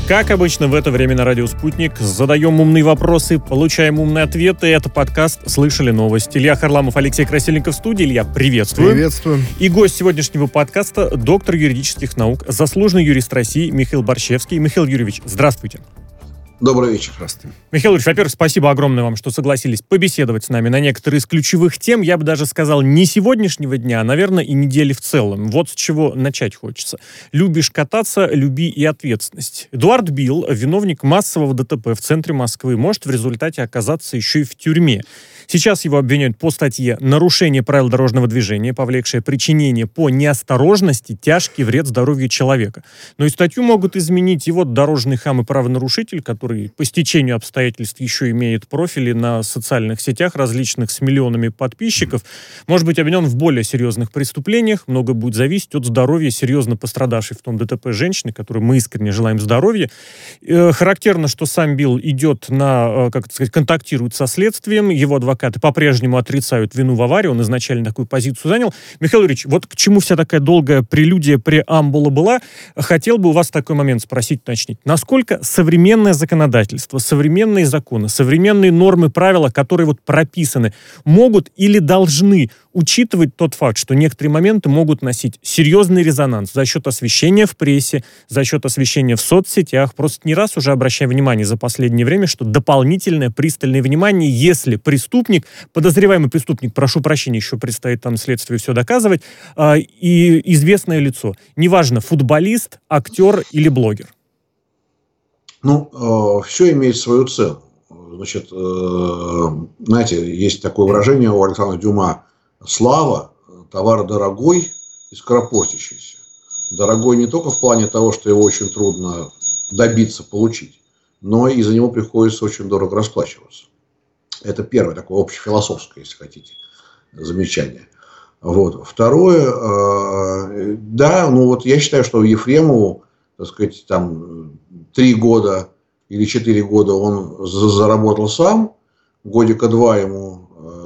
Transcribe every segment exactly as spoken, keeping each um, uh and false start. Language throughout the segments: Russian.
Как обычно, в это время на радио «Спутник» задаем умные вопросы, получаем умные ответы. Это подкаст «Слышали новости». Илья Харламов, Алексей Красильников в студии. Илья, приветствую. Приветствую. И гость сегодняшнего подкаста — доктор юридических наук, заслуженный юрист России Михаил Борщевский. Михаил Юрьевич, здравствуйте. Добрый вечер. Здравствуйте. Михаил Юрьевич, во-первых, спасибо огромное вам, что согласились побеседовать с нами на некоторые из ключевых тем. Я бы даже сказал, не сегодняшнего дня, а, наверное, и недели в целом. Вот с чего начать хочется. Любишь кататься, люби и ответственность. Эдуард Бил, виновник массового ДТП в центре Москвы, может в результате оказаться еще и в тюрьме. Сейчас его обвиняют по статье «Нарушение правил дорожного движения, повлекшее причинение по неосторожности тяжкий вред здоровью человека». Но и статью могут изменить и вот дорожный хам и правонарушитель, который по стечению обстоятельств еще имеет профили на социальных сетях различных с миллионами подписчиков, может быть обвинен в более серьезных преступлениях. Много будет зависеть от здоровья серьезно пострадавшей в том ДТП женщины, которой мы искренне желаем здоровья. Э, характерно, что сам Билл идет на, э, как это сказать, контактирует со следствием. Его адвокаты по-прежнему отрицают вину в аварии. Он изначально такую позицию занял. Михаил Юрьевич, вот к чему вся такая долгая прелюдия, преамбула была? Хотел бы у вас в такой момент спросить, уточнить. Насколько современное законодательство, современные законы, современные нормы, правила, которые вот прописаны, могут или должны учитывать тот факт, что некоторые моменты могут носить серьезный резонанс за счет освещения в прессе, за счет освещения в соцсетях. Просто не раз уже обращаем внимание за последнее время, что дополнительное пристальное внимание, если преступник, подозреваемый преступник, прошу прощения, еще предстоит там следствию все доказывать, э, и известное лицо. Неважно, футболист, актер или блогер. Ну, э, все имеет свою цену. Значит, э, знаете, есть такое выражение у Александра Дюма: слава – товар дорогой и скоропортящийся. Дорогой не только в плане того, что его очень трудно добиться, получить, но и за него приходится очень дорого расплачиваться. Это первое, такое общефилософское, если хотите, замечание. Вот. Второе, э, да, ну вот я считаю, что Ефремову, так сказать, там три года или четыре года он заработал сам, годика два ему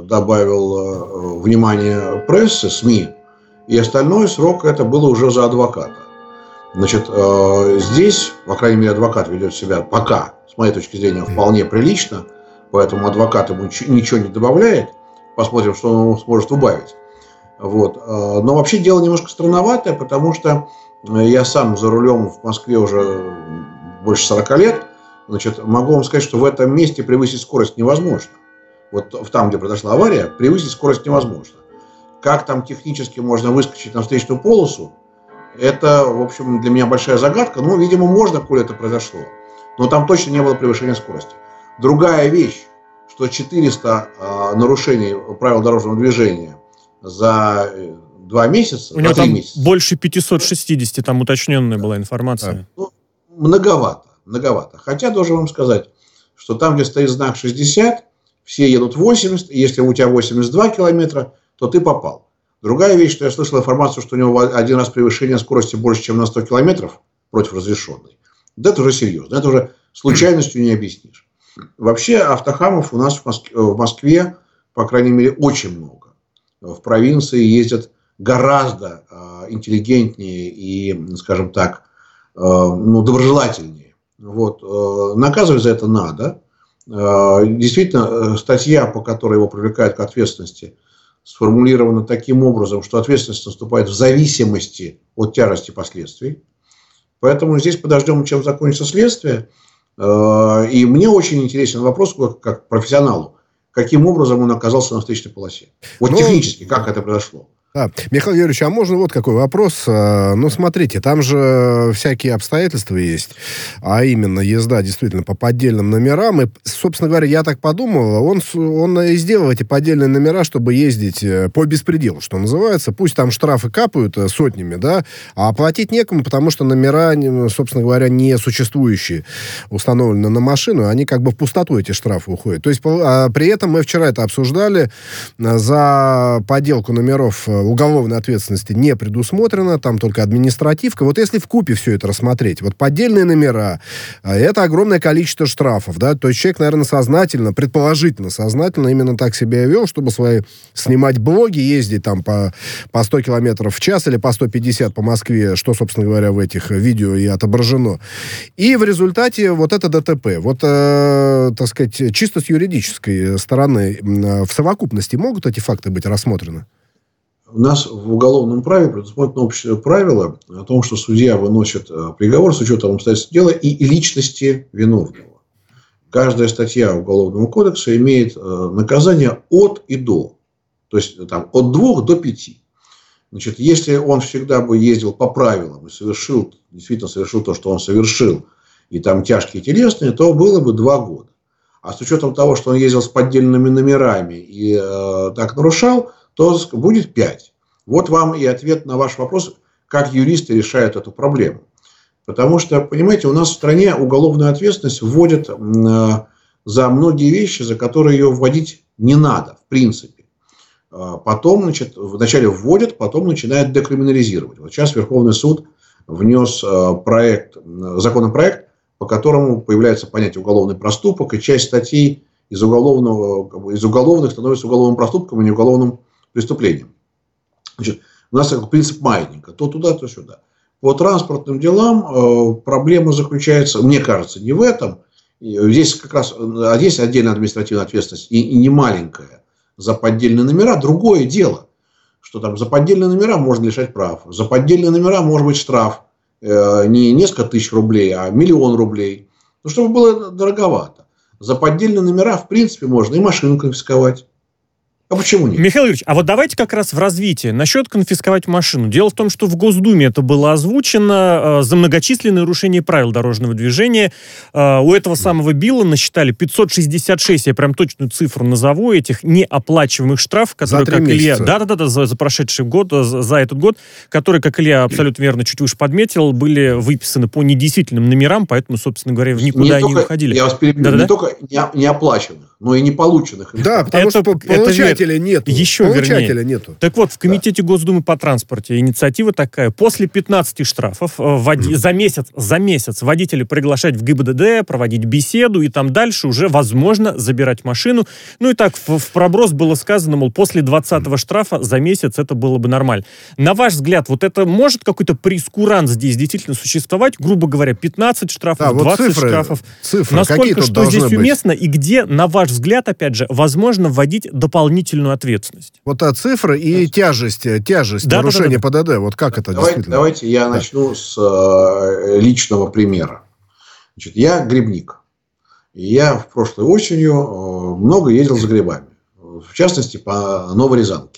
добавил внимание прессы, СМИ, и остальной срок это было уже за адвоката. Значит, здесь, по крайней мере, адвокат ведет себя пока, с моей точки зрения, вполне прилично, поэтому адвокат ему ничего не добавляет. Посмотрим, что он сможет убавить. Вот. Но вообще дело немножко странноватое, потому что я сам за рулем в Москве уже больше сорока лет. Значит, могу вам сказать, что в этом месте превысить скорость невозможно. Вот там, где произошла авария, превысить скорость невозможно. Как там технически можно выскочить на встречную полосу, это, в общем, для меня большая загадка. Ну, видимо, можно, коли это произошло. Но там точно не было превышения скорости. Другая вещь, что четыреста э, нарушений правил дорожного движения за два месяца. У него там месяца, больше пятьсот шестьдесят, там уточненная была информация. Ну, многовато, многовато. Хотя должен вам сказать, что там, где стоит знак шестьдесят, все едут восемьдесят, и если у тебя восемьдесят два километра, то ты попал. Другая вещь, что я слышал информацию, что у него один раз превышение скорости больше, чем на сто километров против разрешенной. Да это уже серьезно, это уже случайностью не объяснишь. Вообще автохамов у нас в Москве, в Москве, по крайней мере, очень много. В провинции ездят гораздо э, интеллигентнее и, скажем так, э, ну, доброжелательнее. Вот. Э, наказывать за это надо. Э, действительно, статья, по которой его привлекают к ответственности, сформулирована таким образом, что ответственность наступает в зависимости от тяжести последствий. Поэтому здесь подождем, чем закончится следствие. Э, и мне очень интересен вопрос, как, как профессионалу, каким образом он оказался на встречной полосе. Вот ну, технически, как это произошло. Да. Михаил Юрьевич, а можно вот какой вопрос? Ну, смотрите, там же всякие обстоятельства есть, а именно езда действительно по поддельным номерам. И, собственно говоря, я так подумал, он, он и сделал эти поддельные номера, чтобы ездить по беспределу, что называется. Пусть там штрафы капают сотнями, да, а оплатить некому, потому что номера, собственно говоря, не существующие, установлены на машину, они как бы в пустоту, эти штрафы уходят. То есть, а при этом мы вчера это обсуждали, за подделку номеров уголовной ответственности не предусмотрено, там только административка. Вот если вкупе все это рассмотреть, вот поддельные номера, это огромное количество штрафов, да, то есть человек, наверное, сознательно, предположительно сознательно именно так себя вел, чтобы свои снимать блоги, ездить там по, по сто километров в час или по сто пятьдесят по Москве, что, собственно говоря, в этих видео и отображено. И в результате вот это ДТП. Вот, э, так сказать, чисто с юридической стороны в совокупности могут эти факты быть рассмотрены? У нас в уголовном праве предусмотрено общее правило о том, что судья выносит приговор с учетом обстоятельств дела и личности виновного. Каждая статья Уголовного кодекса имеет наказание от и до. То есть там, от двух до пяти. Значит, если он всегда бы ездил по правилам и совершил, действительно совершил то, что он совершил, и там тяжкие телесные, то было бы два года. А с учетом того, что он ездил с поддельными номерами и э, так нарушал, то будет пять. Вот вам и ответ на ваш вопрос, как юристы решают эту проблему. Потому что, понимаете, у нас в стране уголовную ответственность вводят э, за многие вещи, за которые ее вводить не надо, в принципе. Э, потом, значит, вначале вводят, потом начинают декриминализировать. Вот сейчас Верховный суд внес э, проект, э, законопроект, по которому появляется понятие уголовный проступок, и часть статей из, уголовного, из уголовных становится уголовным проступком, а не уголовным преступлением. Значит, у нас такой принцип маятника. То туда, то сюда. По транспортным делам э, проблема заключается, мне кажется, не в этом. Здесь как раз здесь отдельная административная ответственность, и, и не маленькая, за поддельные номера. Другое дело, что там за поддельные номера можно лишать прав. За поддельные номера может быть штраф. Не несколько тысяч рублей, а миллион рублей. Ну, чтобы было дороговато. За поддельные номера, в принципе, можно и машину конфисковать. А почему нет? Михаил Юрьевич, а вот давайте как раз в развитии. Насчет конфисковать машину. Дело в том, что в Госдуме это было озвучено э, за многочисленные нарушения правил дорожного движения. Э, у этого самого Билла насчитали пятьсот шестьдесят шесть, я прям точную цифру назову, этих неоплачиваемых штрафов, которые, как Илья... Да-да-да, за, за прошедший год, за, за этот год, которые, как Илья абсолютно верно чуть выше подметил, были выписаны по недействительным номерам, поэтому, собственно говоря, в никуда не они только, не уходили. Я вас перебью, Да-да-да? не только не, не оплаченных, но и не полученных. Да, потому это, что получателя нету. Еще Получателя вернее. нету. Так вот, в Комитете да. Госдумы по транспорте инициатива такая. После пятнадцати штрафов води... mm. за месяц, за месяц водителя приглашать в ГИБДД, проводить беседу, и там дальше уже возможно забирать машину. Ну и так в, в проброс было сказано, мол, после двадцатого штрафа за месяц это было бы нормально. На ваш взгляд, вот это может какой-то прескурант здесь действительно существовать? Грубо говоря, пятнадцать штрафов, да, двадцать вот цифры, штрафов. Цифры, насколько что здесь быть? уместно, и где, на ваш взгляд, опять же, возможно вводить дополнительную ответственность? Вот а цифры и тяжесть, тяжесть да, нарушения да, да, да. ПДД. Вот как это давайте, действительно? Давайте я да. начну с э, личного примера. Значит, я грибник. И я в прошлой осенью э, много ездил за грибами. В частности, по Новорязанке.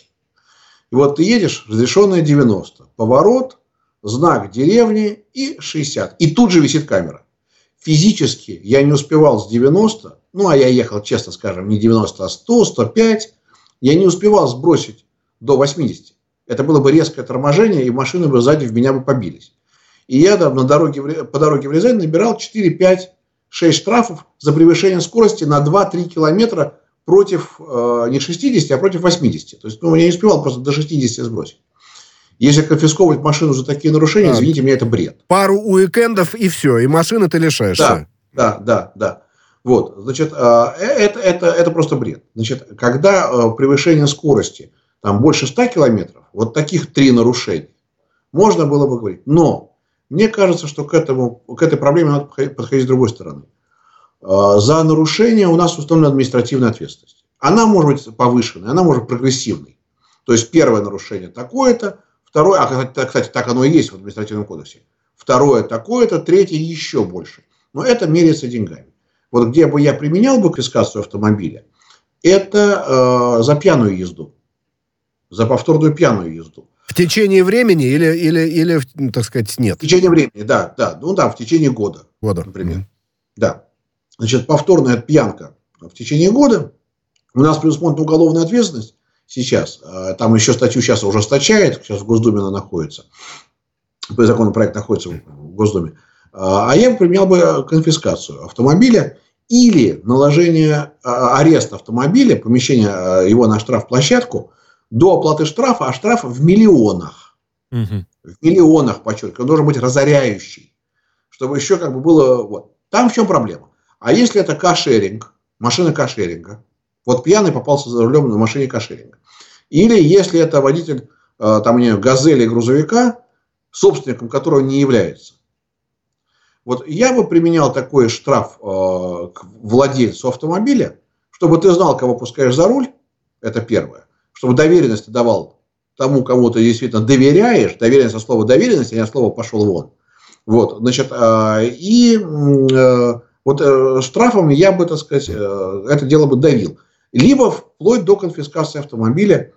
И вот ты едешь, разрешенная девяносто. Поворот, знак деревни и шестьдесят. И тут же висит камера. Физически я не успевал с девяноста, ну, а я ехал, честно скажем, не девяносто, а сто, сто пять. Я не успевал сбросить до восьмидесяти. Это было бы резкое торможение, и машины бы сзади в меня бы побились. И я там, на дороге, по дороге в Рязань набирал четыре, пять, шесть штрафов за превышение скорости на два-три километра против э, не шестидесяти, а против восьмидесяти. То есть, ну, я не успевал просто до шестидесяти сбросить. Если конфисковывать машину за такие нарушения, а, извините меня, это бред. Пару уикендов и все, и машины ты лишаешься. Да, да, да, да. Вот, значит, это, это, это просто бред. Значит, когда превышение скорости там больше ста километров, вот таких три нарушения, можно было бы говорить. Но мне кажется, что к, этому, к этой проблеме надо подходить с другой стороны. За нарушение у нас установлена административная ответственность. Она может быть повышенной, она может быть прогрессивной. То есть, первое нарушение такое-то, второе, а, кстати, так оно и есть в административном кодексе. Второе такое-то, третье еще больше. Но это меряется деньгами. Вот где бы я применял бы конфискацию автомобиля, это э, за пьяную езду. За повторную пьяную езду. В течение времени или, или, или, так сказать, нет? В течение времени, да. да. Ну да, в течение года. Года. Например. Mm-hmm. Да. Значит, повторная пьянка в течение года. У нас предусмотрена уголовная ответственность сейчас. Там еще статью сейчас ужесточает. Сейчас в Госдуме она находится. Законопроект находится в Госдуме. А я бы применял бы конфискацию автомобиля или наложение ареста автомобиля, помещение его на штрафплощадку до оплаты штрафа, а штраф в миллионах. Угу. В миллионах, подчеркиваю. Он должен быть разоряющий. Чтобы еще как бы было... Вот. Там в чем проблема? А если это каршеринг, машина каршеринга, вот пьяный попался за рулем на машине каршеринга. Или если это водитель э, там, не знаю, газели грузовика, собственником которого не является. Вот я бы применял такой штраф э, к владельцу автомобиля, чтобы ты знал, кого пускаешь за руль, это первое. Чтобы доверенность ты давал тому, кому ты действительно доверяешь, доверенность от слова доверенность, а не от слова пошел вон. Вот, значит, э, и э, вот э, штрафом я бы, так сказать, э, это дело бы давил. Либо вплоть до конфискации автомобиля.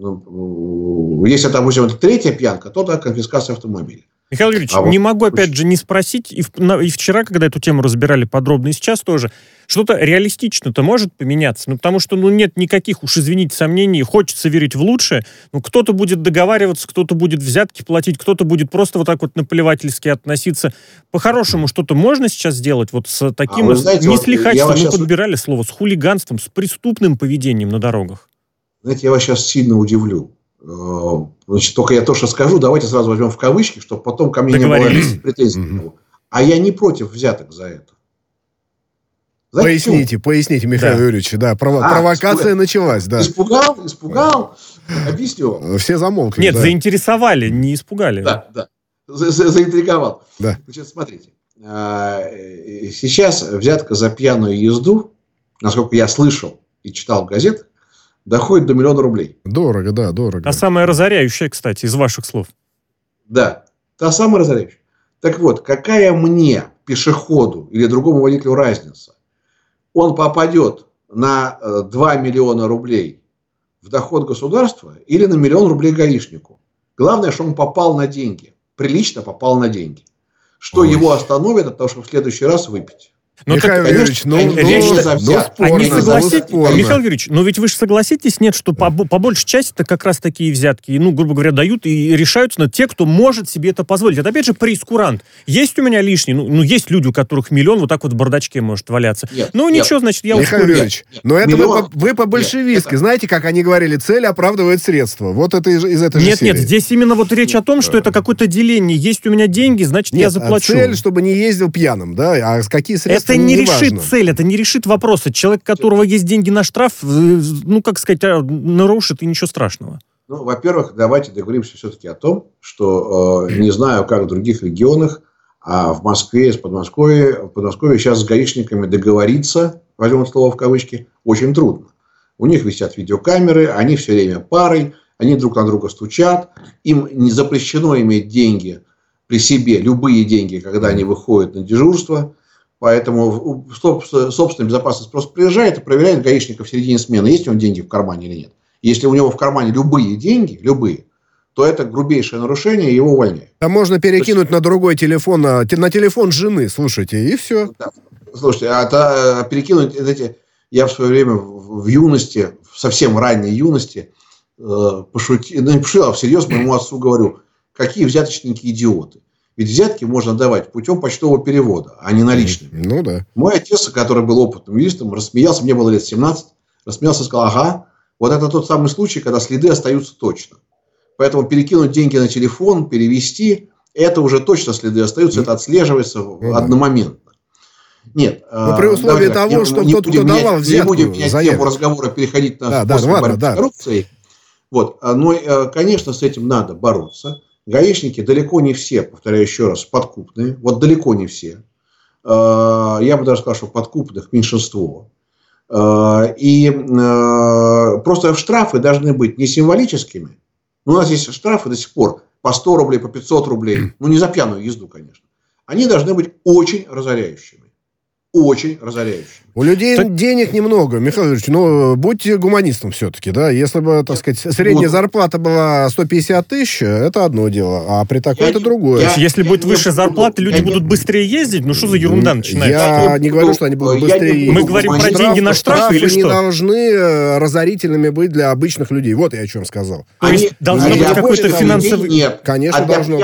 Если, допустим, это третья пьянка, то да, конфискация автомобиля. Михаил Юрьевич, а не вот... могу опять же не спросить, и, в, на, и вчера, когда эту тему разбирали подробно, и сейчас тоже, что-то реалистично-то может поменяться? Ну, потому что, ну, нет никаких, уж извините, сомнений, хочется верить в лучшее. Ну, кто-то будет договариваться, кто-то будет взятки платить, кто-то будет просто вот так вот наплевательски относиться. По-хорошему, что-то можно сейчас сделать вот с таким, а знаете, не вот с лихачеством, мы сейчас... подбирали слово, с хулиганством, с преступным поведением на дорогах? Знаете, я вас сейчас сильно удивлю. Значит, только я то, что скажу, давайте сразу возьмем в кавычки, чтобы потом ко мне не было претензий. А я не против взяток за это. Знаете, поясните, почему? поясните, Михаил да. Юрьевич, да, прово- а, провокация испугал. началась, да. Испугал, испугал, объясню. Все замолкли. Нет, да. заинтересовали, не испугали. Да, да, За- за- заинтриговал. Да. Значит, смотрите, сейчас взятка за пьяную езду, насколько я слышал и читал в газетах, доходит до миллиона рублей. Дорого, да, дорого. А самое разоряющее, кстати, из ваших слов. Да, та самая разоряющая. Так вот, какая мне, пешеходу или другому водителю разница? Он попадет на два миллиона рублей в доход государства или на миллион рублей гаишнику. Главное, что он попал на деньги. Прилично попал на деньги. Что Ой. его остановит от того, чтобы в следующий раз выпить. Но Михаил так, Юрьевич, ну, ну, речь ну, ну, спорно, а не согласитесь, спорно. Михаил Юрьевич, но ведь вы же согласитесь, нет, что по, по большей части это как раз такие взятки, ну, грубо говоря, дают и решаются на те, кто может себе это позволить. Это, опять же, прейскурант. Есть у меня лишний, ну, ну есть люди, у которых миллион вот так вот в бардачке может валяться. Нет, ну, нет. ничего, значит, я Михаил ускорю. Юрьевич, но это вы, по, вы по-большевистски. Нет, знаете, как они говорили, цель оправдывает средства. Вот это из, из этой нет, же Нет, нет, здесь именно вот речь о том, что это какое-то деление. Есть у меня деньги, значит, нет, я заплачу. Цель, чтобы не ездил пьяным, да? А какие средства, это не, не решит важно. Цель, это не решит вопроса. Человек, у которого есть деньги на штраф, ну, как сказать, нарушит, и ничего страшного. Ну, во-первых, давайте договоримся все-таки о том, что э, не знаю, как в других регионах, а в Москве, с Подмосковья, в Подмосковье сейчас с гаишниками договориться, возьмем слово в кавычки, очень трудно. У них висят видеокамеры, они все время парой, они друг на друга стучат, им не запрещено иметь деньги при себе, любые деньги, когда они выходят на дежурство. Поэтому собственная безопасность просто приезжает и проверяет гаишника в середине смены, есть у него деньги в кармане или нет. Если у него в кармане любые деньги, любые, то это грубейшее нарушение, и его увольняют. А можно перекинуть есть... на другой телефон, на, на телефон жены, слушайте, и все. Да. Слушайте, а, а перекинуть, знаете, я в свое время в, в юности, в совсем ранней юности, э, пошутил, ну не пошутил, а всерьез моему отцу говорю, какие взяточники идиоты. Ведь взятки можно давать путем почтового перевода, а не наличными. Ну да. Мой отец, который был опытным юристом, рассмеялся, мне было лет семнадцать, рассмеялся и сказал, ага, вот это тот самый случай, когда следы остаются точно. Поэтому перекинуть деньги на телефон, перевести, это уже точно следы остаются, это отслеживается ну, одномоментно. Нет. Но при условии того, не, что не тот, кто менять, давал взятку, не будем менять тему разговора, переходить на да, да, ладно, да. коррупции. Вот. Но, конечно, с этим надо бороться. Гаишники далеко не все, повторяю еще раз, подкупные. Вот далеко не все. Я бы даже сказал, что подкупных меньшинство. И просто штрафы должны быть не символическими. У нас есть штрафы до сих пор по сто рублей, по пятьсот рублей. Ну, не за пьяную езду, конечно. Они должны быть очень разоряющими. Очень разоряющими. У людей так... денег немного, Михаил Юрьевич, но будьте гуманистом все-таки, да? Если бы, так сказать, средняя вот. зарплата была сто пятьдесят тысяч, это одно дело, а при такой это другое. Я, Если я, будет я, выше я, зарплаты, люди я, будут я, быстрее ездить? Ну, что за ерунда начинается? Я, я не говорю, что они будут быстрее ездить. Мы говорим про деньги на штрафы или что? Они не должны разорительными быть для обычных людей. Вот я о чем сказал. То есть должно быть какой-то финансовый... Нет, конечно, а для должно пьяных, быть.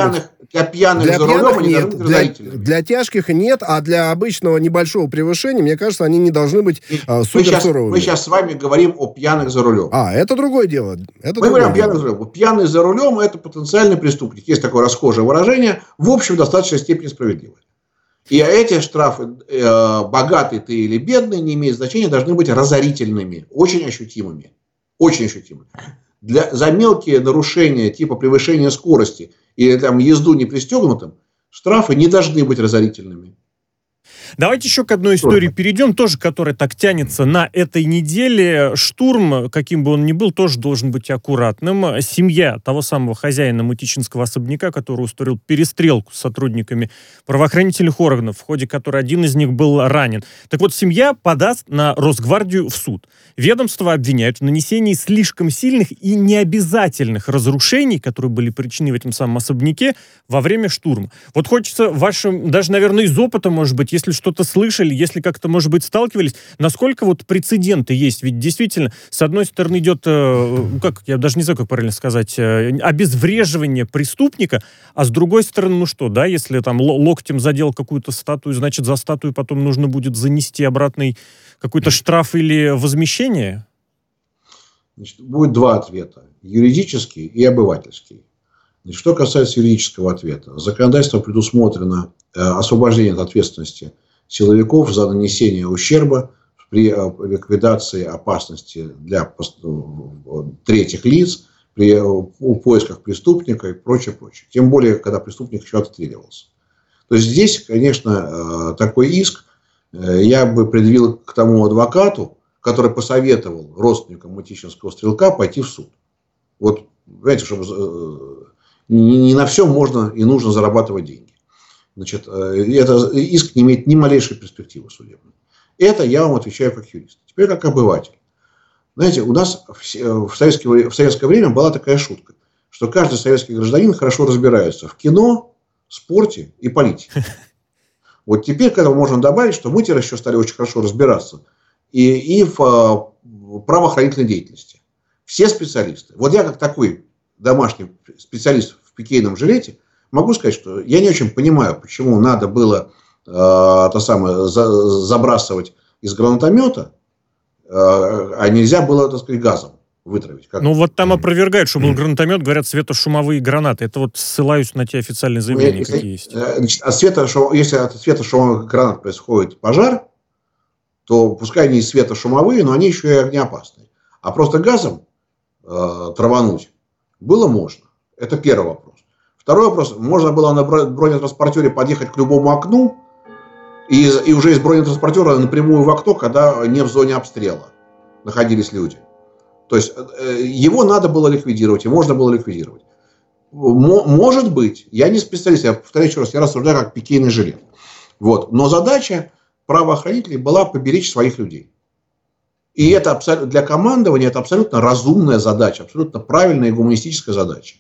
для пьяных для за рулем пьяных они нет, должны быть для, разорительными. для тяжких нет, а для обычного небольшого превышения, мне кажется, они не должны быть а, супер мы, сейчас, суровыми. мы сейчас с вами говорим о пьяных за рулем. А, это другое дело. Это мы другое говорим о пьяных дело. за рулем. Пьяный за рулем – это потенциальный преступник. Есть такое расхожее выражение, в общем, в достаточной степени справедливое. И эти штрафы, э, богатый ты или бедный, не имеет значения, должны быть разорительными, очень ощутимыми. Очень ощутимыми. Для, за мелкие нарушения типа превышения скорости или там, езду не пристегнутым, штрафы не должны быть разорительными. Давайте еще к одной истории перейдем, тоже, которая так тянется на этой неделе. Штурм, каким бы он ни был, тоже должен быть аккуратным. Семья того самого хозяина Мытищинского особняка, который устроил перестрелку с сотрудниками правоохранительных органов, в ходе которой один из них был ранен. Так вот, семья подаст на Росгвардию в суд. Ведомство обвиняют в нанесении слишком сильных и необязательных разрушений, которые были причинены в этом самом особняке во время штурма. Вот хочется вашим, даже, наверное, из опыта, может быть, если что-то слышали, если как-то, может быть, сталкивались, насколько вот прецеденты есть? Ведь действительно, с одной стороны идет, э, как, я даже не знаю, как правильно сказать, э, обезвреживание преступника, а с другой стороны, ну что, да, если там локтем задел какую-то статую, значит, за статую потом нужно будет занести обратный какой-то штраф или возмещение? Значит, будет два ответа. Юридический и обывательский. Значит, что касается юридического ответа. Законодательство предусмотрено э, освобождение от ответственности силовиков за нанесение ущерба при э, ликвидации опасности для пост- третьих лиц, при э, поисках преступника и прочее, прочее. Тем более, когда преступник еще отстреливался. То есть здесь, конечно, э, такой иск э, я бы предъявил к тому адвокату, который посоветовал родственникам Мытищинского стрелка пойти в суд. Вот, понимаете, чтобы... Э, Не на все можно и нужно зарабатывать деньги. Значит, это иск не имеет ни малейшей перспективы судебной. Это я вам отвечаю как юрист. Теперь как обыватель. Знаете, у нас в советское, в советское время была такая шутка, что каждый советский гражданин хорошо разбирается в кино, спорте и политике. Вот теперь к этому можно добавить, что мы теперь еще стали очень хорошо разбираться и, и в правоохранительной деятельности. Все специалисты. Вот я как такой домашний специалист в пикейном жилете, могу сказать, что я не очень понимаю, почему надо было э, то самое, за, забрасывать из гранатомета, э, а нельзя было, так сказать, газом вытравить. Как... Ну вот там опровергают, что был гранатомет, говорят, светошумовые гранаты. Это вот ссылаюсь на те официальные заявления, если, какие есть. Значит, от светошум... Если от светошумовых гранат происходит пожар, то пускай они и светошумовые, но они еще и огнеопасные. А просто газом э, травануть было можно. Это первый вопрос. Второй вопрос. Можно было на бронетранспортере подъехать к любому окну и, и уже из бронетранспортера напрямую в окно, когда не в зоне обстрела находились люди. То есть его надо было ликвидировать, и можно было ликвидировать. Может быть, я не специалист, я повторяю еще раз, я рассуждаю как пикейный жилет. Вот. Но задача правоохранителей была поберечь своих людей. И это абсолютно, для командования это абсолютно разумная задача, абсолютно правильная и гуманистическая задача.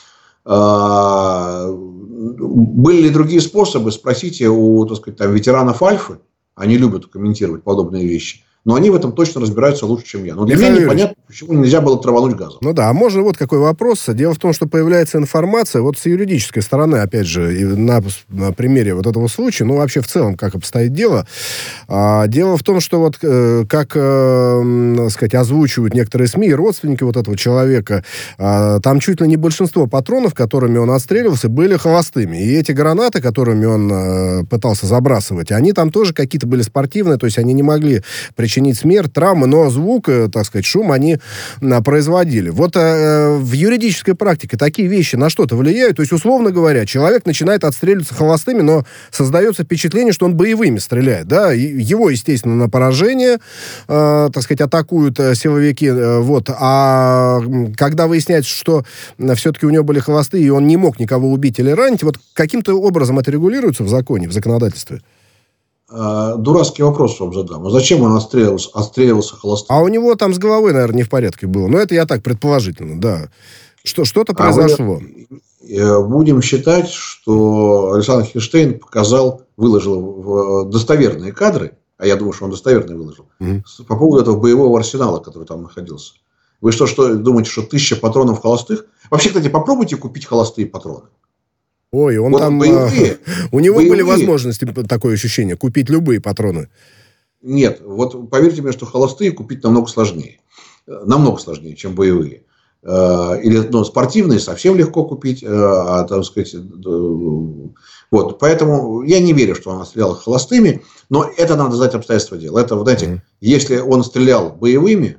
Были ли другие способы? Спросите у, так сказать, там, ветеранов Альфы. Они любят комментировать подобные вещи. Но они в этом точно разбираются лучше, чем я. Но для Михаил меня непонятно, почему нельзя было травануть газом. Ну да, а можно вот какой вопрос. Дело в том, что появляется информация, вот с юридической стороны, опять же, на, на примере вот этого случая, ну вообще в целом, как обстоит дело. А, дело в том, что вот как, э, сказать, озвучивают некоторые СМИ, родственники вот этого человека, а, там чуть ли не большинство патронов, которыми он отстреливался, были холостыми. И эти гранаты, которыми он э, пытался забрасывать, они там тоже какие-то были спортивные, то есть они не могли причинить смерть, травмы, но звук, так сказать, шум они а, производили. Вот а, в юридической практике такие вещи на что-то влияют. То есть, условно говоря, человек начинает отстреливаться холостыми, но создается впечатление, что он боевыми стреляет. Да? Его, естественно, на поражение, а, так сказать, атакуют а, силовики. А, вот. А когда выясняется, что а, все-таки у него были холостые, и он не мог никого убить или ранить, вот каким-то образом это регулируется в законе, в законодательстве? Дурацкий вопрос вам задам. А зачем он отстреливался, отстреливался холостым? А у него там с головой, наверное, не в порядке было. Но это я так предположительно, да. Что, что-то произошло. А будем считать, что Александр Хирштейн показал, выложил достоверные кадры, а я думаю, что он достоверные выложил, угу. по поводу этого боевого арсенала, который там находился. Вы что, что думаете, что тысяча патронов холостых? Вообще, кстати, попробуйте купить холостые патроны. Ой, он вот там... боевые, у него боевые, были возможности, такое ощущение, купить любые патроны. Нет, вот поверьте мне, что холостые купить намного сложнее. Намного сложнее, чем боевые. Или ну, спортивные совсем легко купить. А, так сказать, вот. Поэтому я не верю, что он стрелял холостыми. Но это надо знать обстоятельства дела. Это, знаете, mm-hmm. если он стрелял боевыми,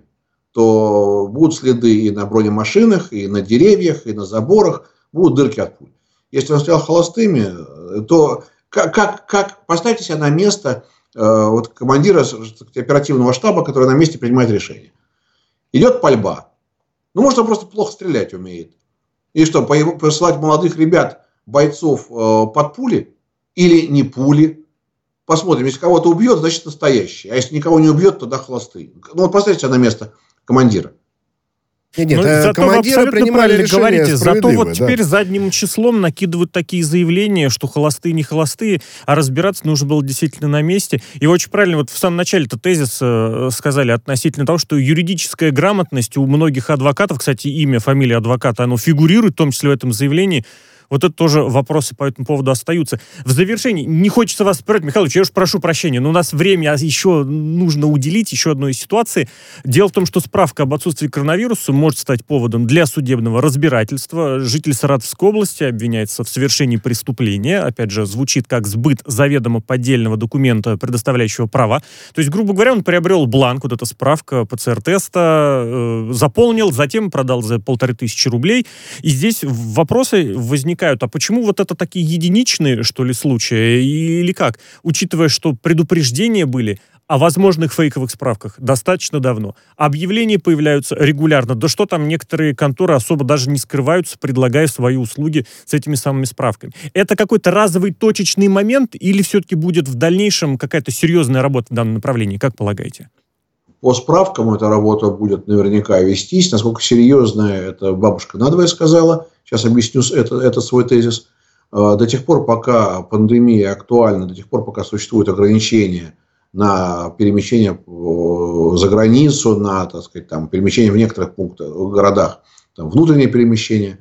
то будут следы и на бронемашинах, и на деревьях, и на заборах. Будут дырки от пуль. Если он стрелял холостыми, то как, как, как поставьте себя на место вот командира оперативного штаба, который на месте принимает решение. Идет пальба. Ну, может, он просто плохо стрелять умеет. И что, посылать молодых ребят, бойцов под пули или не пули? Посмотрим, если кого-то убьет, значит настоящий. А если никого не убьет, тогда холостые. Ну, вот поставьте себя на место командира. Нет, нет, ну, зато вы абсолютно правильно говорите. Зато вот да. теперь задним числом накидывают такие заявления, что холостые не холостые, а разбираться нужно было действительно на месте. И очень правильно вот в самом начале-то тезис э, сказали относительно того, что юридическая грамотность у многих адвокатов, кстати, имя, фамилия адвоката, оно фигурирует, в том числе в этом заявлении. Вот это тоже вопросы по этому поводу остаются. В завершении, не хочется вас спирать, Михаил Ильич, я уж прошу прощения, но у нас время еще нужно уделить еще одной ситуации. Дело в том, что справка об отсутствии коронавируса может стать поводом для судебного разбирательства. Житель Саратовской области обвиняется в совершении преступления. Опять же, звучит как сбыт заведомо поддельного документа, предоставляющего права. То есть, грубо говоря, он приобрел бланк, вот эта справка ПЦР-теста, э, заполнил, затем продал за полторы тысячи рублей. И здесь вопросы возникают. А почему вот это такие единичные, что ли, случаи? Или как? Учитывая, что предупреждения были о возможных фейковых справках достаточно давно. Объявления появляются регулярно. Да что там, некоторые конторы особо даже не скрываются, предлагая свои услуги с этими самыми справками. Это какой-то разовый точечный момент или все-таки будет в дальнейшем какая-то серьезная работа в данном направлении? Как полагаете? По справкам эта работа будет наверняка вестись. Насколько серьезная, это бабушка надвое сказала. Сейчас объясню это, это свой тезис. До тех пор, пока пандемия актуальна, до тех пор, пока существуют ограничения на перемещение за границу, на, так сказать, там, перемещение в некоторых пунктах, в городах, там, внутреннее перемещение,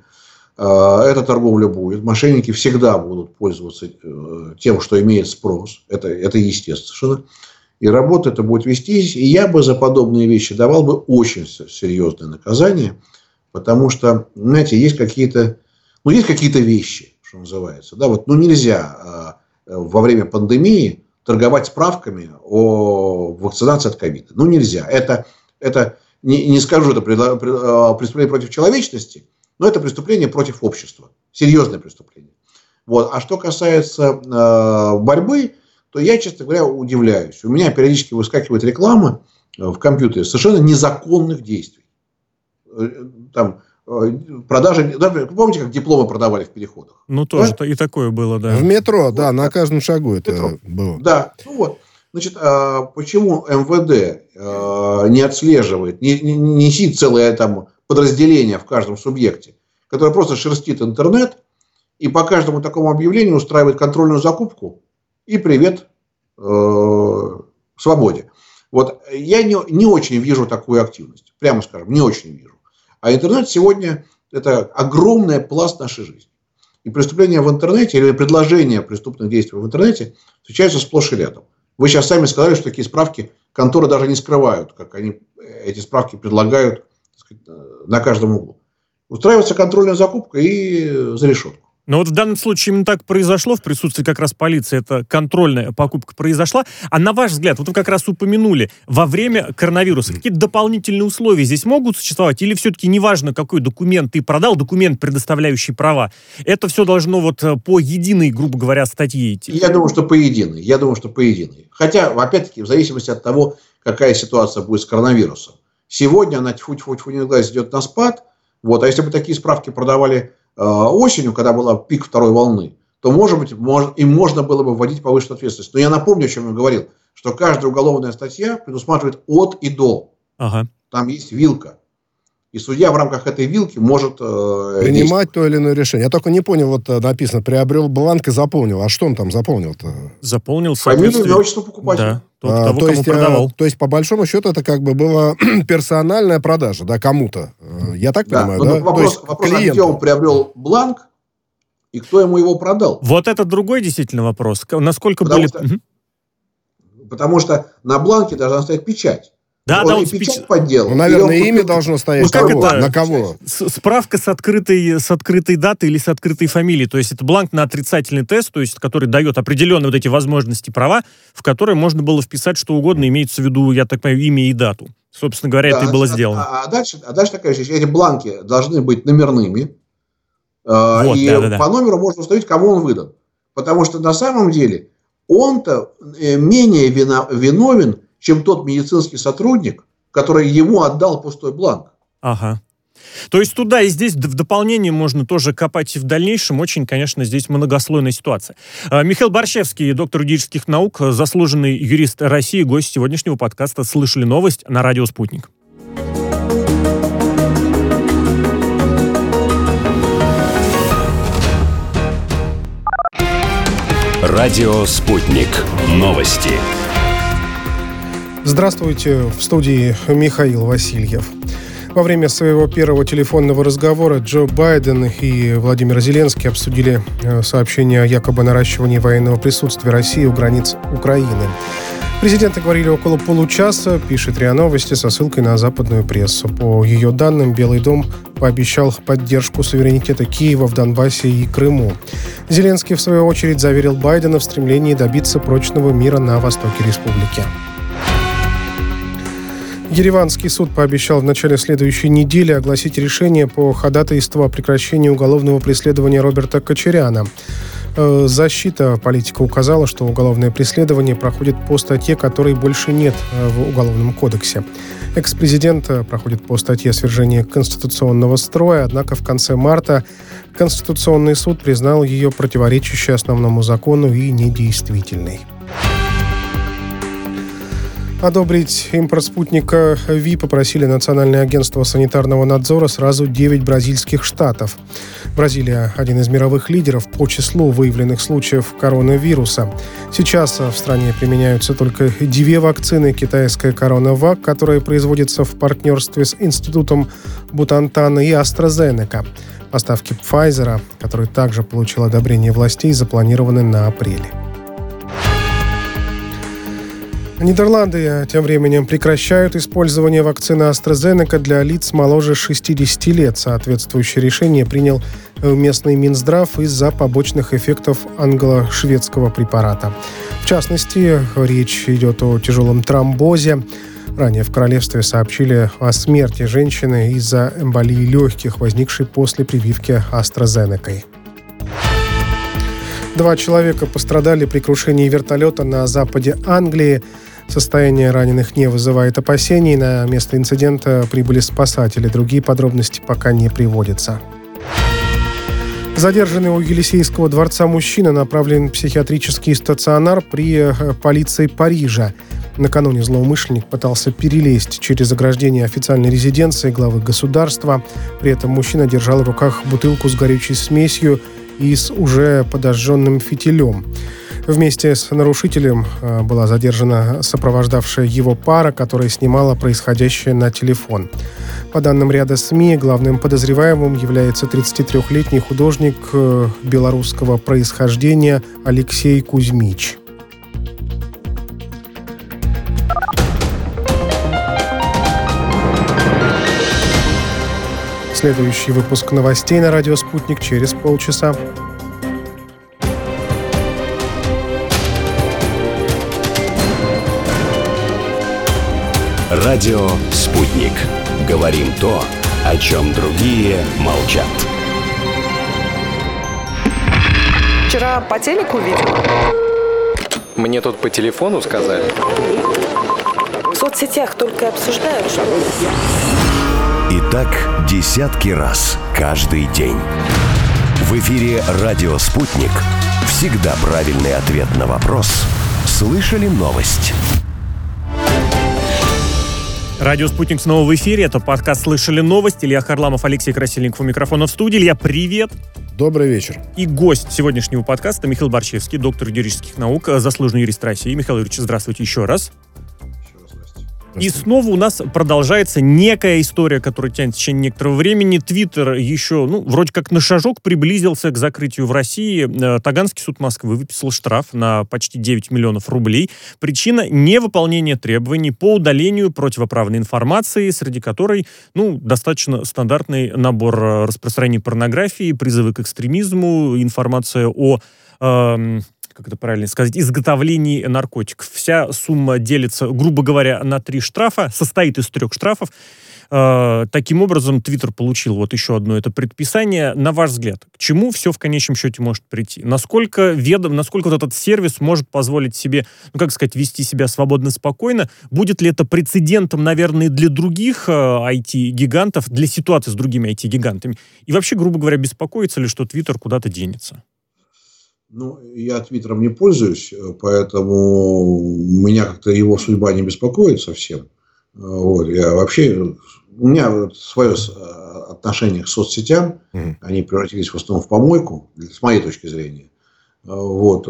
эта торговля будет. Мошенники всегда будут пользоваться тем, что имеет спрос. Это, это естественно. И работа это будет вестись. И я бы за подобные вещи давал бы очень серьезное наказание. Потому что, знаете, есть какие-то, ну, есть какие-то вещи, что называется. Да, вот, ну, нельзя э, во время пандемии торговать справками о вакцинации от ковида. Ну, нельзя. Это, это не, не скажу, это преступление против человечности, но это преступление против общества. Серьезное преступление. Вот. А что касается э, борьбы, то я, честно говоря, удивляюсь. У меня периодически выскакивает реклама в компьютере совершенно незаконных действий. Там продажи, да, помните, как дипломы продавали в переходах? Ну, тоже да? И такое было, да. В метро, да, вот, на каждом шагу это метро. было. Да, ну вот. Значит, почему эм вэ дэ не отслеживает, не, не несит целое там подразделение в каждом субъекте, которое просто шерстит интернет и по каждому такому объявлению устраивает контрольную закупку и привет э, свободе. Вот я не, не очень вижу такую активность. Прямо скажем, не очень вижу. А интернет сегодня это огромный пласт нашей жизни. И преступления в интернете или предложения преступных действий в интернете встречаются сплошь и рядом. Вы сейчас сами сказали, что такие справки конторы даже не скрывают, как они эти справки предлагают, так сказать, на каждом углу. Устраивается контрольная закупка и за решетку. Но вот в данном случае именно так произошло, в присутствии как раз полиции, эта контрольная покупка произошла. А на ваш взгляд, вот вы как раз упомянули, во время коронавируса какие-то дополнительные условия здесь могут существовать? Или все-таки неважно, какой документ ты продал, документ, предоставляющий права, это все должно вот по единой, грубо говоря, статье идти? Я думаю, что по единой. Я думаю, что по единой. Хотя, опять-таки, в зависимости от того, какая ситуация будет с коронавирусом. Сегодня она тьфу-тьфу-тьфу не глаз идет на спад. Вот, а если бы такие справки продавали осенью, когда была пик второй волны, то, может быть, можно, и можно было бы вводить повышенную ответственность. Но я напомню, о чем я говорил, что каждая уголовная статья предусматривает от и до. Ага. Там есть вилка. И судья в рамках этой вилки может э, принимать то или иное решение. Я только не понял, вот написано, приобрел бланк и заполнил. А что он там заполнил-то? Заполнил фамилию, имя, отчество покупателя. Да. Тот, а, того, то, есть, продавал. А, то есть, по большому счету, это как бы была персональная продажа, да, кому-то. Я так да. понимаю, Но да? Вопрос, то есть, вопрос а где он приобрел бланк и кто ему его продал. Вот это другой действительно вопрос. Насколько потому были... Что, потому что на бланке должна стоять печать. Да, он да, и он печать спеч... подделал. Ну, наверное, он... имя должно стоять. Ну, как кого? это? На кого? С- справка с открытой, с открытой датой или с открытой фамилией. То есть это бланк на отрицательный тест, то есть который дает определенные вот эти возможности, права, в которые можно было вписать что угодно, имеется в виду, я так понимаю, имя и дату. Собственно говоря, да, это и было а, сделано. А, а, дальше, а дальше такая вещь. Эти бланки должны быть номерными. Вот, и да, да, да. по номеру можно установить, кому он выдан. Потому что на самом деле он-то менее вино, виновен, чем тот медицинский сотрудник, который ему отдал пустой бланк. Ага. То есть туда и здесь в дополнение можно тоже копать и в дальнейшем. Очень, конечно, здесь многослойная ситуация. Михаил Борщевский, доктор юридических наук, заслуженный юрист России, гость сегодняшнего подкаста «Слышали новость» на радио «Спутник». Радио «Спутник». Новости. Здравствуйте, в студии Михаил Васильев. Во время своего первого телефонного разговора Джо Байден и Владимир Зеленский обсудили сообщение о якобы наращивании военного присутствия России у границ Украины. Президенты говорили около получаса, пишет РИА Новости со ссылкой на западную прессу. По ее данным, Белый дом пообещал поддержку суверенитета Киева в Донбассе и Крыму. Зеленский, в свою очередь, заверил Байдена в стремлении добиться прочного мира на востоке республики. Ереванский суд пообещал в начале следующей недели огласить решение по ходатайству о прекращении уголовного преследования Роберта Кочаряна. Защита политика указала, что уголовное преследование проходит по статье, которой больше нет в Уголовном кодексе. Экс-президент проходит по статье свержения конституционного строя, однако в конце марта Конституционный суд признал ее противоречащей основному закону и недействительной. Одобрить импорт спутника Ви попросили Национальное агентство санитарного надзора сразу девять бразильских штатов. Бразилия – один из мировых лидеров по числу выявленных случаев коронавируса. Сейчас в стране применяются только две вакцины: китайская «Коронавак», которая производится в партнерстве с Институтом Бутантана, и AstraZeneca. Поставки Pfizer, который также получил одобрение властей, запланированы на апрель. Нидерланды тем временем прекращают использование вакцины AstraZeneca для лиц моложе шестидесяти лет. Соответствующее решение принял местный Минздрав из-за побочных эффектов англо-шведского препарата. В частности, речь идет о тяжелом тромбозе. Ранее в королевстве сообщили о смерти женщины из-за эмболии легких, возникшей после прививки AstraZeneca. Два человека пострадали при крушении вертолета на западе Англии. Состояние раненых не вызывает опасений. На место инцидента прибыли спасатели. Другие подробности пока не приводятся. Задержанный у Елисейского дворца мужчина направлен в психиатрический стационар при полиции Парижа. Накануне злоумышленник пытался перелезть через ограждение официальной резиденции главы государства. При этом мужчина держал в руках бутылку с горючей смесью и с уже подожженным фитилем. Вместе с нарушителем была задержана сопровождавшая его пара, которая снимала происходящее на телефон. По данным ряда СМИ, главным подозреваемым является тридцатитрёхлетний художник белорусского происхождения Алексей Кузьмич. Следующий выпуск новостей на радио «Спутник» через полчаса. Радио «Спутник». Говорим то, о чем другие молчат. Вчера по телеку видела. Мне тут по телефону сказали. В соцсетях только обсуждают, что... И так десятки раз каждый день. В эфире «Радио Спутник». Всегда правильный ответ на вопрос. Слышали новость? Радио «Спутник» снова в эфире. Это подкаст «Слышали новость». Илья Харламов, Алексей Красильников у микрофона в студии. Илья, привет. Добрый вечер. И гость сегодняшнего подкаста Михаил Борщевский, доктор юридических наук, заслуженный юрист России. Михаил Юрьевич, здравствуйте еще раз. Еще раз здрасте. И снова у нас продолжается некая история, которая тянется в течение некоторого времени. Твиттер еще, ну, вроде как на шажок приблизился к закрытию в России. Таганский суд Москвы выписал штраф на почти девять миллионов рублей. Причина — невыполнение требований по удалению противоправной информации, среди которой, ну, достаточно стандартный набор распространения порнографии, призывы к экстремизму, информация о... Э, как это правильно сказать, изготовлении наркотиков. Вся сумма делится, грубо говоря, на три штрафа, состоит из трех штрафов. Э, таким образом, Твиттер получил вот еще одно это предписание. На ваш взгляд, к чему все в конечном счете может прийти? Насколько ведом, насколько вот этот сервис может позволить себе, ну, как сказать, вести себя свободно, спокойно? Будет ли это прецедентом, наверное, для других э, ай ти-гигантов, для ситуации с другими ай ти-гигантами? И вообще, грубо говоря, беспокоится ли, что Твиттер куда-то денется? Ну, я Твиттером не пользуюсь, поэтому меня как-то его судьба не беспокоит совсем. Вот, я вообще... У меня свое отношение к соцсетям, mm-hmm. они превратились в основном в помойку, с моей точки зрения. Вот.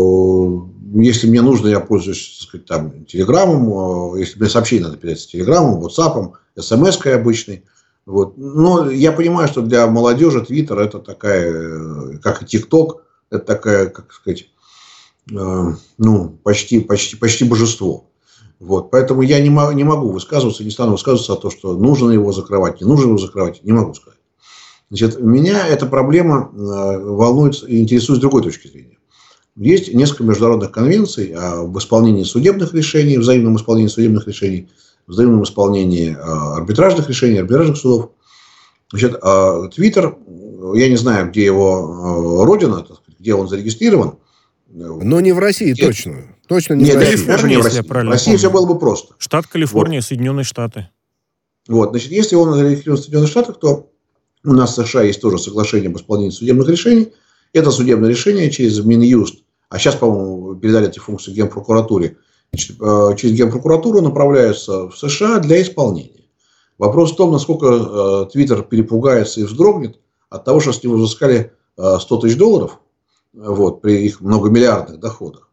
Если мне нужно, я пользуюсь, так сказать, там, Телеграмом. Если мне сообщение надо передать с Телеграмом, Ватсапом, СМС-кой обычной. Вот. Но я понимаю, что для молодежи Твиттер это такая, как и ТикТок, это такая, как сказать, э, ну, почти, почти, почти божество. Вот. Поэтому я не, мо- не могу высказываться, не стану высказываться о том, что нужно его закрывать, не нужно его закрывать. Не могу сказать. Значит, меня эта проблема э, волнует и интересует с другой точки зрения. Есть несколько международных конвенций об исполнении судебных решений, взаимном исполнении судебных решений, взаимном исполнении э, арбитражных решений, арбитражных судов. Значит, э, Твиттер, я не знаю, где его э, родина, так сказать, где он зарегистрирован. Но не в России, Нет. точно. Точно не Нет, в России. Калифорния, не в России. В России все было бы просто. Штат Калифорния, вот. Соединенные Штаты. Вот, значит, если он зарегистрирован в Соединенных Штатах, то у нас в США есть тоже соглашение об исполнении судебных решений. Это судебное решение через Минюст, а сейчас, по-моему, передали эти функции Генпрокуратуре. Значит, через Генпрокуратуру направляются в США для исполнения. Вопрос в том, насколько Твиттер перепугается и вздрогнет от того, что с него взыскали сто тысяч долларов, вот, при их многомиллиардных доходах.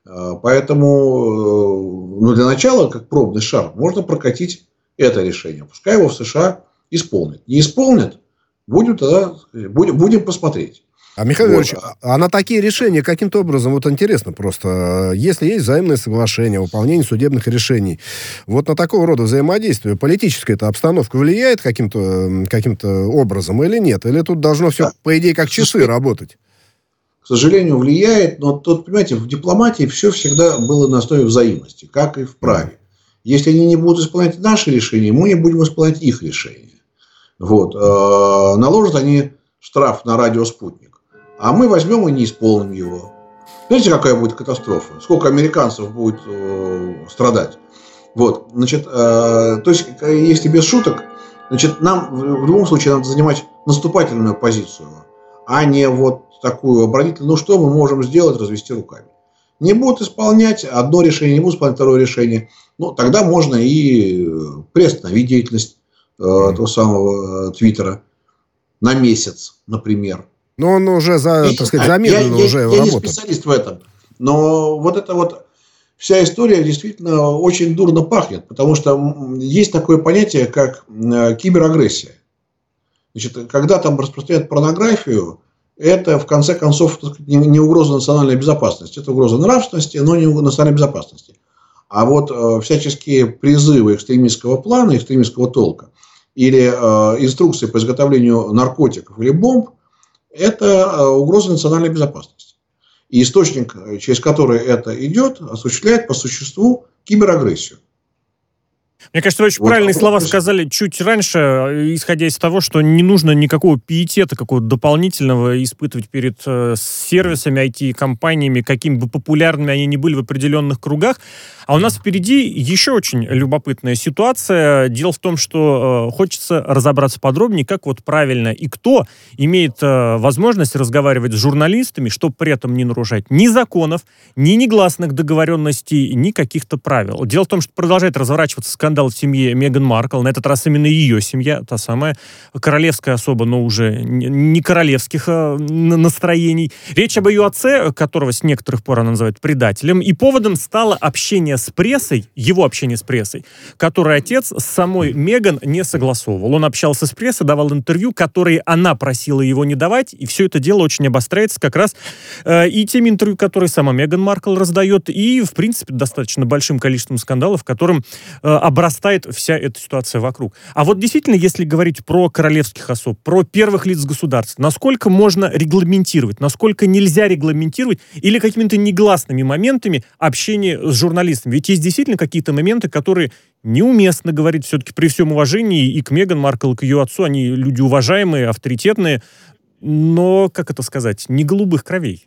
Поэтому, ну, для начала, как пробный шар, можно прокатить это решение. Пускай его в США исполнят. Не исполнят, будем тогда, будем, будем посмотреть. А, Михаил вот. Ильич, а на такие решения каким-то образом, вот интересно просто, если есть взаимное соглашение, выполнение судебных решений, вот на такого рода взаимодействие, политическая эта обстановка влияет каким-то, каким-то образом или нет? Или тут должно все, да. по идее, как часы работать? К сожалению, влияет, но тут, понимаете, в дипломатии все всегда было на основе взаимности, как и в праве. Если они не будут исполнять наши решения, мы не будем исполнять их решения. Вот. Наложат они штраф на радио «Спутник», а мы возьмем и не исполним его. Знаете, какая будет катастрофа? Сколько американцев будет э, страдать? Вот. Значит, э, то есть, если без шуток, значит, нам в любом случае надо занимать наступательную позицию, а не вот такую оборонительную. Ну, что мы можем сделать? Развести руками. Не будут исполнять одно решение, не будут исполнять второе решение. Ну, тогда можно и приостановить деятельность э, этого самого Твиттера на месяц, например. Но он уже, за, я, так сказать, замедленно я, уже я, работает. Я не специалист в этом. Но вот эта вот вся история действительно очень дурно пахнет. Потому что есть такое понятие, как киберагрессия. Значит, когда там распространяют порнографию, это, в конце концов, не угроза национальной безопасности. Это угроза нравственности, но не национальной безопасности. А вот э, всяческие призывы экстремистского плана, экстремистского толка, или э, инструкции по изготовлению наркотиков или бомб, это э, угроза национальной безопасности. И источник, через который это идет, осуществляет по существу киберагрессию. Мне кажется, вы очень вот, правильные слова вот, сказали чуть раньше, исходя из того, что не нужно никакого пиетета какого-то дополнительного испытывать перед э, сервисами, ай ти-компаниями, какими бы популярными они ни были в определенных кругах. А у нас впереди еще очень любопытная ситуация. Дело в том, что э, хочется разобраться подробнее, как вот правильно и кто имеет э, возможность разговаривать с журналистами, чтобы при этом не нарушать ни законов, ни негласных договоренностей, ни каких-то правил. Дело в том, что продолжает разворачиваться скандал скандал в семье Меган Маркл. На этот раз именно ее семья, та самая королевская особа, но уже не королевских а, настроений. Речь об ее отце, которого с некоторых пор она называет предателем. И поводом стало общение с прессой, его общение с прессой, которое отец с самой Меган не согласовывал. Он общался с прессой, давал интервью, которые она просила его не давать, и все это дело очень обостряется как раз э, и теми интервью, которые сама Меган Маркл раздает, и, в принципе, достаточно большим количеством скандалов, которым э, обрастает вся эта ситуация вокруг. А вот действительно, если говорить про королевских особ, про первых лиц государств, насколько можно регламентировать, насколько нельзя регламентировать, или какими-то негласными моментами общения с журналистами? Ведь есть действительно какие-то моменты, которые неуместно говорить все-таки при всем уважении и к Меган Маркл, и к ее отцу. Они люди уважаемые, авторитетные, но, как это сказать, не голубых кровей.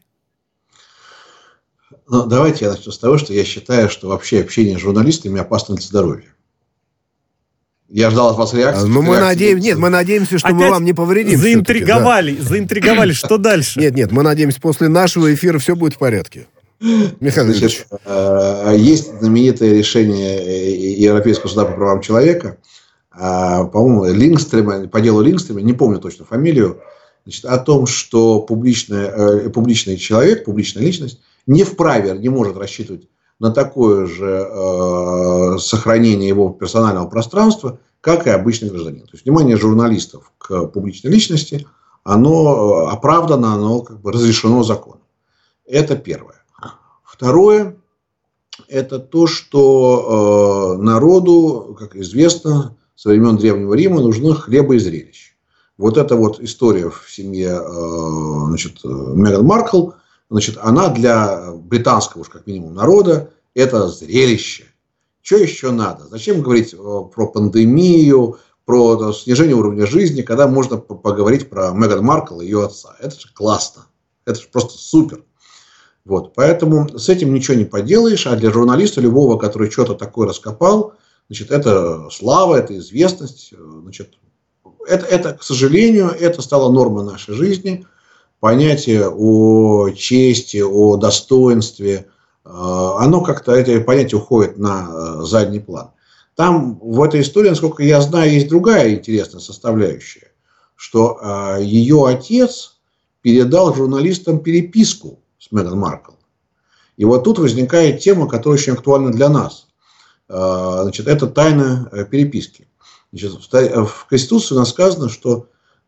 Ну, давайте я начну с того, что я считаю, что вообще общение с журналистами опасно для здоровья. Я ждал от вас реакции. Ну, мы надеемся, нет, мы надеемся, что Опять мы вам не повредим. Заинтриговали, да. заинтриговали, что дальше? Нет, нет, мы надеемся, после нашего эфира все будет в порядке. Михаил Ильич. Есть знаменитое решение Европейского суда по правам человека, по-моему, Лингстрема, по делу Лингстрема, не помню точно фамилию, значит, о том, что публичный, публичный человек, публичная личность не вправе, не может рассчитывать на такое же э, сохранение его персонального пространства, как и обычный гражданин. То есть, внимание журналистов к публичной личности, оно оправдано, оно как бы разрешено законом. Это первое. Второе, это то, что э, народу, как известно, со времен Древнего Рима нужны хлеба и зрелищ. Вот эта вот история в семье э, значит, Меган Маркл, значит, она для британского, уж как минимум, народа это зрелище. Что еще надо? Зачем говорить про пандемию, про снижение уровня жизни, когда можно поговорить про Меган Маркл и ее отца? Это же классно. Это же просто супер. Вот. Поэтому с этим ничего не поделаешь. А для журналиста любого, который что-то такое раскопал, значит, это слава, это известность. Значит, это, это, к сожалению, это стало нормой нашей жизни. Понятие о чести, о достоинстве, оно как-то, эти понятия уходят на задний план. Там в этой истории, насколько я знаю, есть другая интересная составляющая, что ее отец передал журналистам переписку с Меган Маркл. И вот тут возникает тема, которая очень актуальна для нас. Значит, это тайна переписки. Значит, в Конституции у нас сказано, что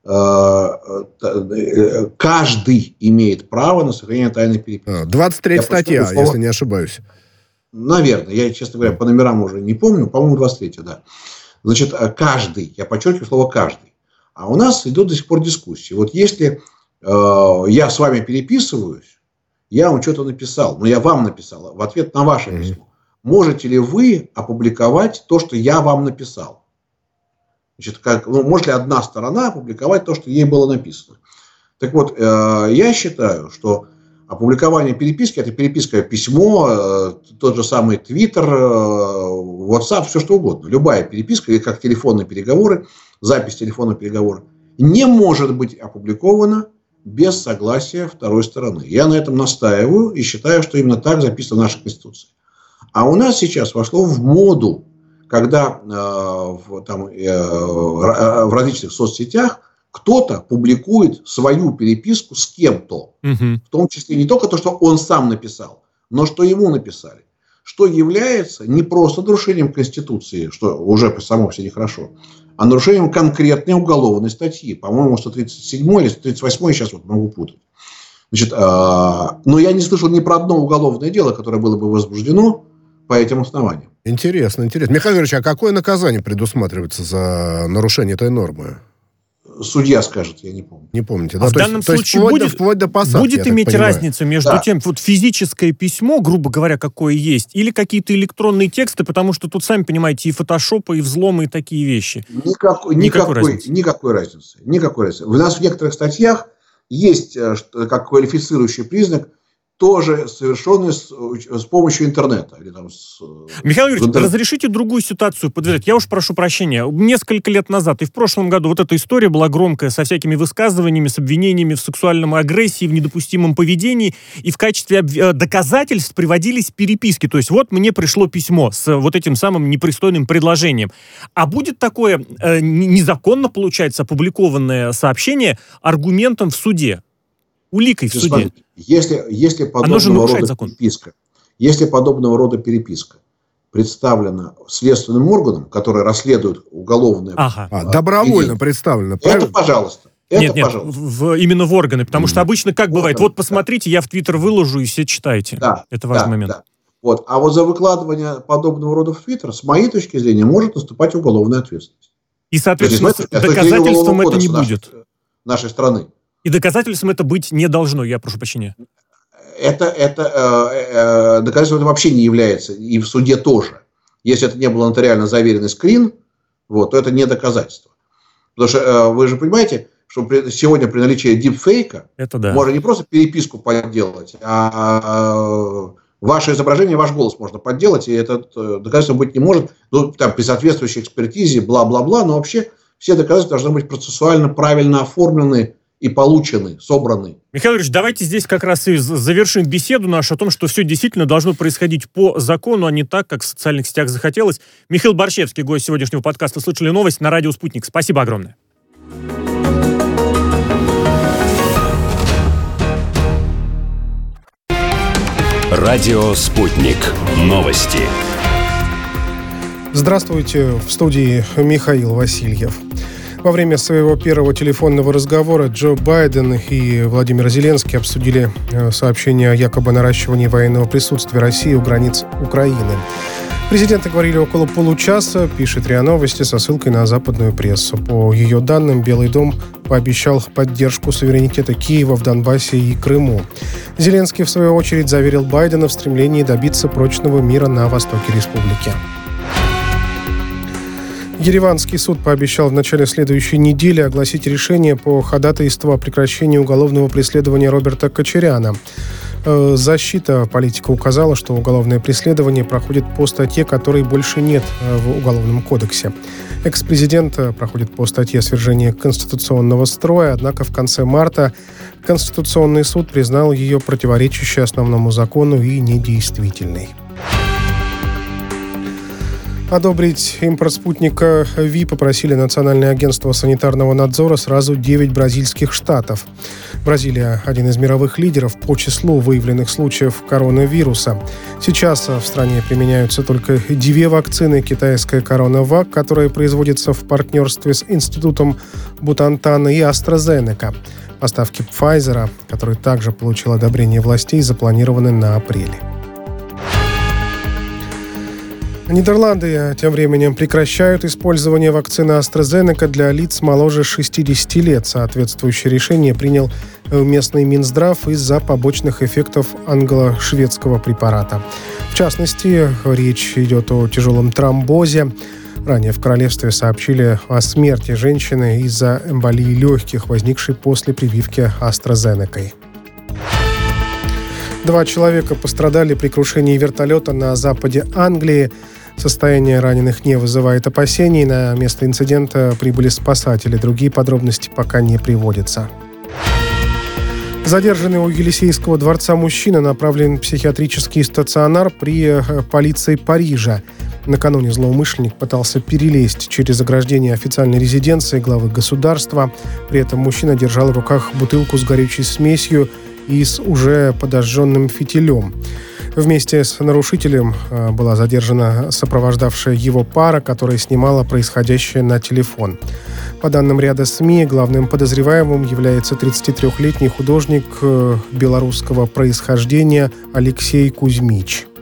каждый имеет право на сохранение тайной переписки. двадцать третья статья, слово... если не ошибаюсь. Наверное. Я, честно говоря, по номерам уже не помню. По-моему, двадцать третья, да. Значит, каждый. Я подчеркиваю слово «каждый». А у нас идут до сих пор дискуссии. Вот если э, я с вами переписываюсь, я вам что-то написал, но я вам написал в ответ на ваше mm-hmm. письмо. Можете ли вы опубликовать то, что я вам написал? Значит, как, ну, может ли одна сторона опубликовать то, что ей было написано? Так вот, э, я считаю, что опубликование переписки – это переписка, письмо, э, тот же самый Твиттер, э, WhatsApp, все что угодно. Любая переписка, или как телефонные переговоры, запись телефонного переговора, не может быть опубликована без согласия второй стороны. Я на этом настаиваю и считаю, что именно так записано в нашей Конституции. А у нас сейчас вошло в моду, когда э, в, там, э, в различных соцсетях кто-то публикует свою переписку с кем-то. Угу. В том числе не только то, что он сам написал, но что ему написали. Что является не просто нарушением Конституции, что уже само по себе нехорошо, а нарушением конкретной уголовной статьи. По-моему, сто тридцать седьмой или сто тридцать восьмой, сейчас вот могу путать. Значит, э, но я не слышал ни про одно уголовное дело, которое было бы возбуждено по этим основаниям. Интересно, интересно. Михаил Юрьевич, а какое наказание предусматривается за нарушение этой нормы? Судья скажет, я не помню. Не помните, а да? в то данном есть, случае вплоть будет, до, вплоть до посадки, будет иметь разница между да. тем, вот физическое письмо, грубо говоря, какое есть, или какие-то электронные тексты, потому что тут, сами понимаете, и фотошопы, и взломы, и такие вещи. Никакой, никакой, никакой, разницы. никакой разницы. Никакой разницы. У нас в некоторых статьях есть как квалифицирующий признак тоже совершенные с, с помощью интернета. Или там с, Михаил Юрьевич, интернет. разрешите другую ситуацию подвязать? Я уж прошу прощения. Несколько лет назад и в прошлом году вот эта история была громкая, со всякими высказываниями, с обвинениями в сексуальной агрессии, в недопустимом поведении, и в качестве обв... доказательств приводились переписки. То есть вот мне пришло письмо с вот этим самым непристойным предложением. А будет такое э, незаконно, получается, опубликованное сообщение аргументом в суде? Уликой в суде? Смотрите, если, если Оно же подобного нарушает рода закон. переписка, если подобного рода переписка представлена следственным органом, который расследует уголовное... Ага. А, добровольно представлено, правильно? Это, пожалуйста. Это, нет, нет, пожалуйста. в, именно в органы, потому mm-hmm. что обычно как бывает, Органы, вот посмотрите, да. Я в Твиттер выложу, и все читайте. Да, это важный да, момент. Да. Вот. А вот за выкладывание подобного рода в Твиттер, с моей точки зрения, может наступать уголовная ответственность. И, соответственно, есть, доказательством это не нашей, будет. Нашей страны. И доказательством это быть не должно, я прошу прощения. Это, это э, э, доказательством это вообще не является, и в суде тоже. Если это не был нотариально заверенный скрин, вот, то это не доказательство. Потому что э, вы же понимаете, что при, сегодня при наличии дипфейка это да. можно не просто переписку подделать, а ваше изображение, ваш голос можно подделать, и это доказательство быть не может. Ну, там, при соответствующей экспертизе, бла-бла-бла, но вообще все доказательства должны быть процессуально правильно оформлены и получены, собраны. Михаил Юрьевич, давайте здесь как раз и завершим беседу нашу о том, что все действительно должно происходить по закону, а не так, как в социальных сетях захотелось. Михаил Борщевский, гость сегодняшнего подкаста «Слышали новость» на радио «Спутник». Спасибо огромное. Радио «Спутник». Новости. Здравствуйте, в студии Михаил Васильев. Во время своего первого телефонного разговора Джо Байден и Владимир Зеленский обсудили сообщение о якобы наращивании военного присутствия России у границ Украины. Президенты говорили около получаса, пишет РИА Новости со ссылкой на западную прессу. По ее данным, Белый дом пообещал поддержку суверенитета Киева в Донбассе и Крыму. Зеленский, в свою очередь, заверил Байдена в стремлении добиться прочного мира на востоке республики. Ереванский суд пообещал в начале следующей недели огласить решение по ходатайству о прекращении уголовного преследования Роберта Кочаряна. Защита политика указала, что уголовное преследование проходит по статье, которой больше нет в Уголовном кодексе. Экс-президент проходит по статье свержения конституционного строя, однако в конце марта Конституционный суд признал ее противоречащей основному закону и недействительной. Одобрить импорт спутника Ви попросили Национальное агентство санитарного надзора сразу девять бразильских штатов. Бразилия – один из мировых лидеров по числу выявленных случаев коронавируса. Сейчас в стране применяются только две вакцины: китайская «Коронавак», которая производится в партнерстве с Институтом Бутантана, и AstraZeneca. Поставки Pfizer, который также получил одобрение властей, запланированы на апрель. Нидерланды тем временем прекращают использование вакцины AstraZeneca для лиц моложе шестидесяти лет. Соответствующее решение принял местный Минздрав из-за побочных эффектов англо-шведского препарата. В частности, речь идет о тяжелом тромбозе. Ранее в королевстве сообщили о смерти женщины из-за эмболии легких, возникшей после прививки AstraZeneca. Два человека пострадали при крушении вертолета на западе Англии. Состояние раненых не вызывает опасений. На место инцидента прибыли спасатели. Другие подробности пока не приводятся. Задержанный у Елисейского дворца мужчина направлен в психиатрический стационар при полиции Парижа. Накануне злоумышленник пытался перелезть через ограждение официальной резиденции главы государства. При этом мужчина держал в руках бутылку с горючей смесью и с уже подожженным фитилем. Вместе с нарушителем была задержана сопровождавшая его пара, которая снимала происходящее на телефон. По данным ряда СМИ, главным подозреваемым является тридцатитрёхлетний художник белорусского происхождения Алексей Кузьмич.